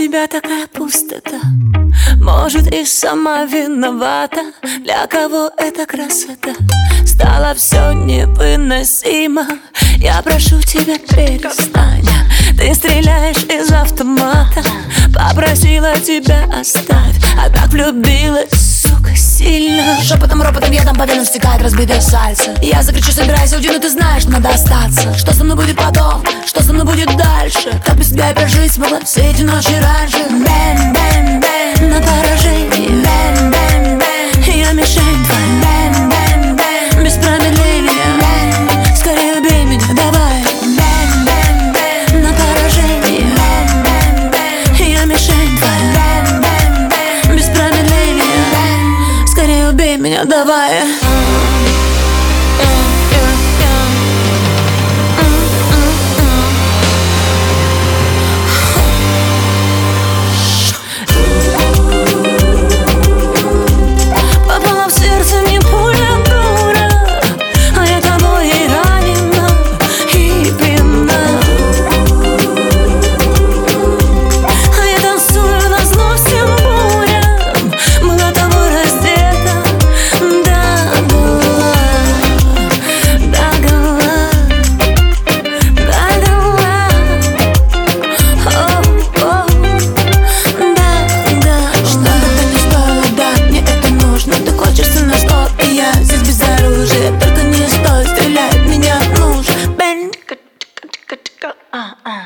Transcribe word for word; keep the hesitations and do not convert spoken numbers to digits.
тебя такая пустота? Может, и сама виновата. Для кого эта красота стало все невыносимо? Я прошу тебя, перестань. Ты стреляешь из автомата. Попросила тебя оставь, а так влюбилась, сука, сильно. Шепотом, ропотом, я там по венам стекает разбитая сальца. Я закричу, собирайся, уйди, но ты знаешь, надо остаться. Что со мной будет потом, что со мной будет дальше? Как без тебя я прожить смогла все эти ночи раньше? Бэм, бэм, бэм, на поражение. Бэм, бэм, бэм, я мишень твоя. Бэм, бэм, бэм, без промедления. Бэм, скорее убей меня, давай. Бэм, бэм, бэм, на поражение. Бэм, бэм, бэм, я мишень твоя. Бэм, бэм, бэм, без промедления. бэм, скорее убей меня, давай. Uh, uh.